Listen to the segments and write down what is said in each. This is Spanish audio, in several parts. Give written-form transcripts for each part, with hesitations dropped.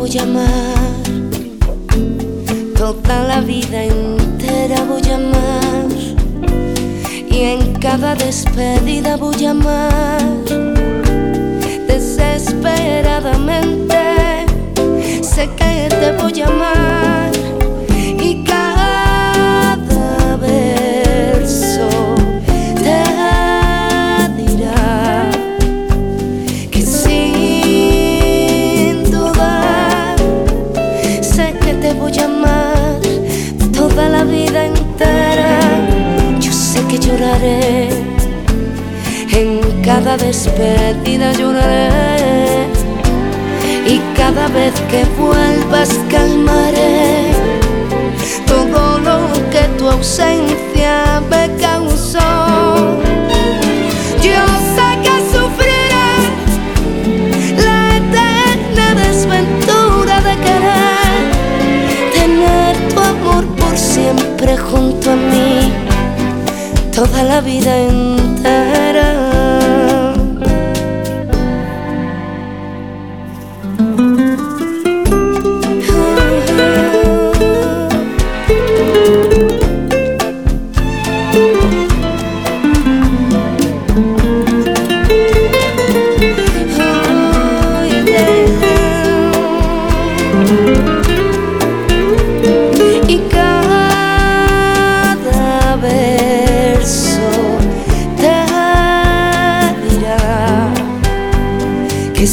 voy a amar, toda la vida entera voy a amar, y en cada despedida voy a amar desesperadamente. Sé que te voy a amar y cada verso te dirá que sin dudar sé que te voy a amar toda la vida entera. Yo sé que lloraré, en cada despedida lloraré, y cada vez que vuelvas calmaré todo lo que tu ausencia me causó. Yo sé que sufriré la eterna desventura de querer tener tu amor por siempre junto a mí, toda la vida entera. Y cada verso te dirá que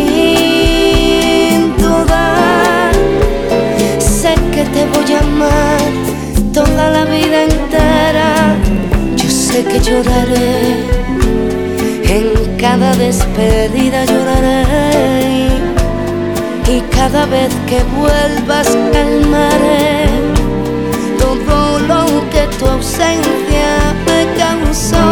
sin dudar sé que te voy a amar toda la vida entera. Yo sé que lloraré, en cada despedida lloraré, y cada vez que vuelvas calmaré todo lo que tu ausencia me causó.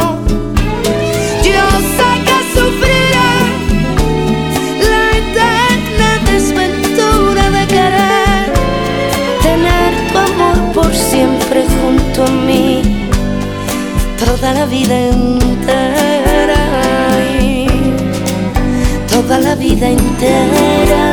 Yo sé que sufriré la eterna desventura de querer tener tu amor por siempre junto a mí, toda la vida entera, toda la vida entera.